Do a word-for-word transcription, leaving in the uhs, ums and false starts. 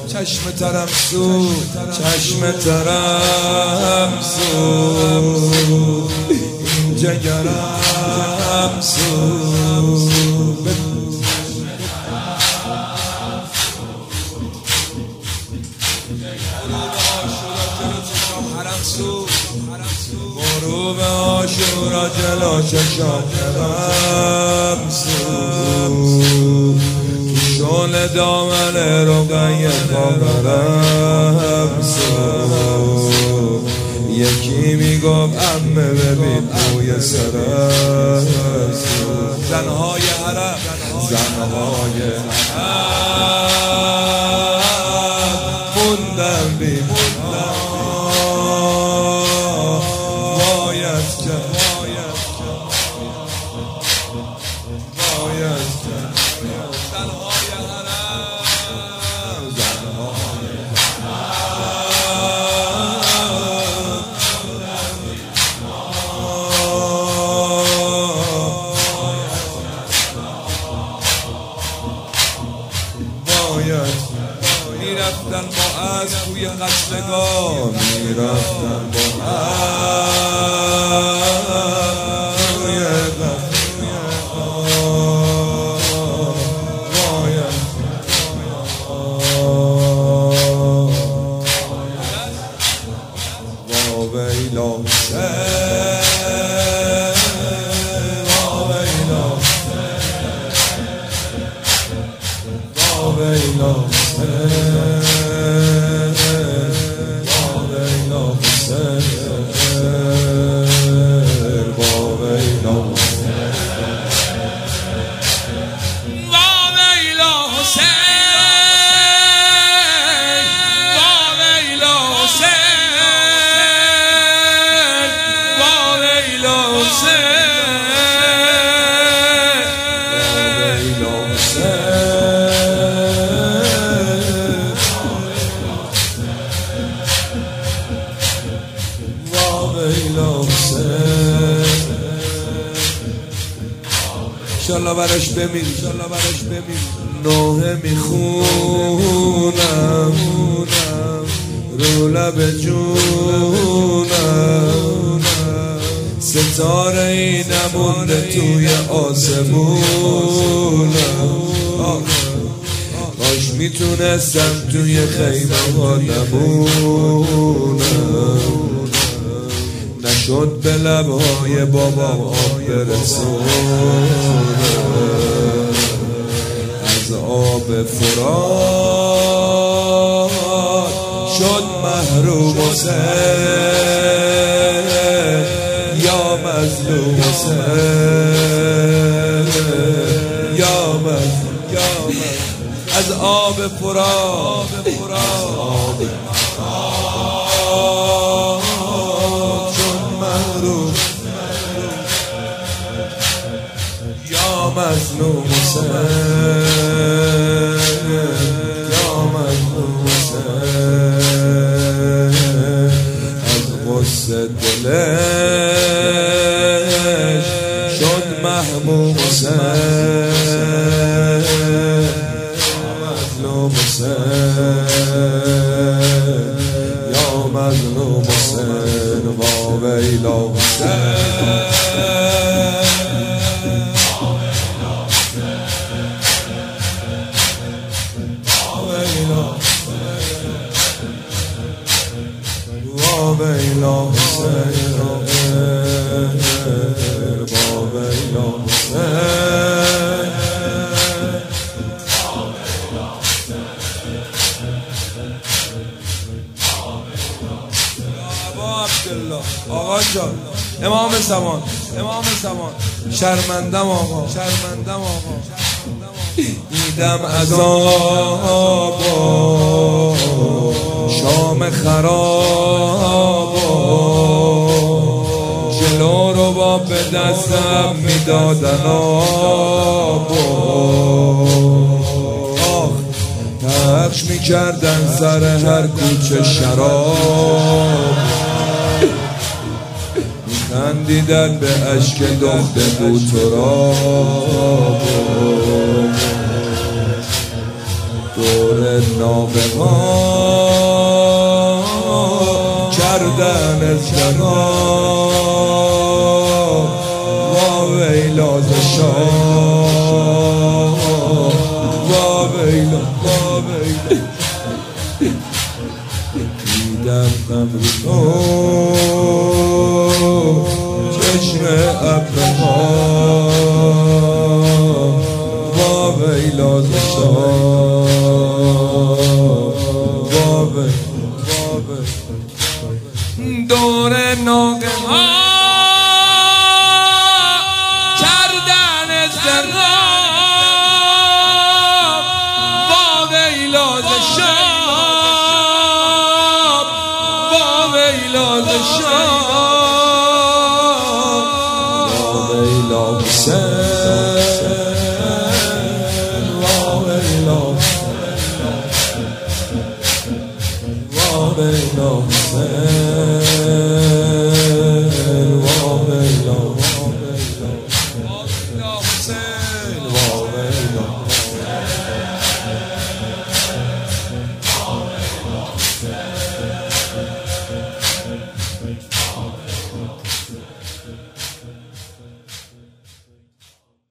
چشم ترم سو چشم ترم سو این جگرم سو غروب عاشورا جلو چشام حرم سو شعله دامن رقیه خبرم سو یکی میگفت عمه ببین موی سرم سو زنهای حرم زنهای حرم موندم بی موندم باید کرد باید کرد زنهای حرم زنهای باید میرفتن با از توی قتلگاه میرفتن با از توی قتلگاه باید با ویلا حسین با ویلا با ویلا حسین انشالله برش بمیر انشالله برش بمیر نوحه میخونم رو لب جونم ستاره ای نمونده توی آسمونم کاش میتونستم توی خیمه ها نمونم نشد به لبهای بابا آب برسونم از آب فرات شد محروم حسین یا مظلوم حسین یا مظلوم از آب فرات مظلوم حسین یا مظلوم حسین از غصه دلش شد محموم حسین یا مظلوم حسین یا مظلوم حسین و ویلا حسین ویلا حسین با ویلا حسین ابا عبدالله آقا جان امام زمان امام زمان شرمندم آقا شرمندم آقا دیدم عذابا شام خرابا جلو رو با به دستم میدادن آبا آخ پخش میکردن سر هر کوچه شراب میخندیدن به اشک دخت بوتراب دور ناقه ها کردن ازدغام وا ویلا ز شام وا ویلا وا ویلا دیدم قبر تو چشم ابرها وا ویلا ز شام وا ویلا دور ناقه ها کردن ازدغام وا ویلا ز شام وا ویلا ز شام وا ویلا حسین وا ویلا وا ویلا حسین